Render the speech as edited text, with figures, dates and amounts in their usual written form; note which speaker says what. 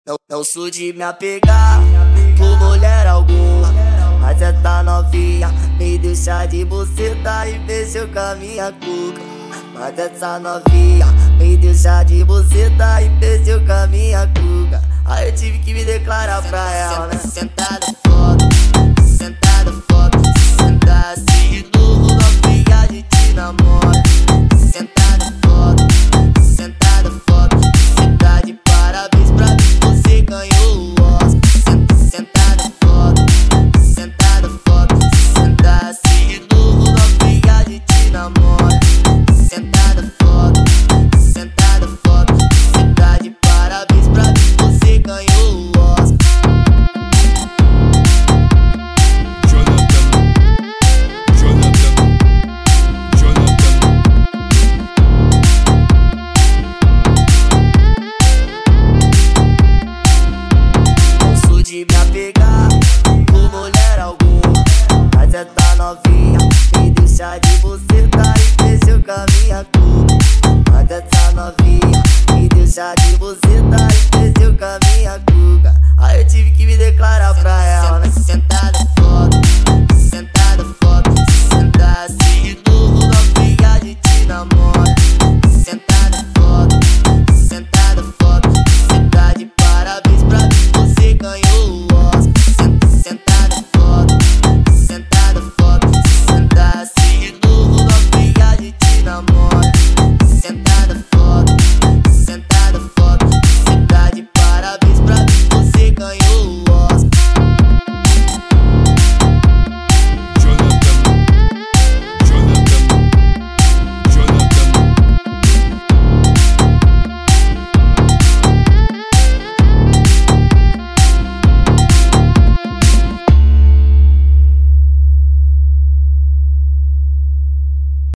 Speaker 1: Não sou de me apegar por mulher alguma, mas essa novinha me deixa de buceta e fechou com a minha cuca. Mas essa novinha me deixa de buceta e fechou com a minha cuca. Aí eu tive que me declarar pra ela, né? Sentada foda, sentada foda. Se sentar assim de novo, novinha, a gente namora. Sentada foda, sentada foda. Cê tá de parabéns pra mim, você ganhou o Oscar. Sentada foda, sentada foda. Se sentar assim de novo, novinha, a gente namora. Sentada foda, sentada foda. Cê tá de parabéns pra mim, você ganhou o Oscar. Não sou de me apegar por mulher alguma, mas essa novinha me deixa de buceta e fechou com a minha cuca. Mas essa novinha me deixa de buceta e fechou com a minha cuca. Aí eu tive que me declarar pra ela, né?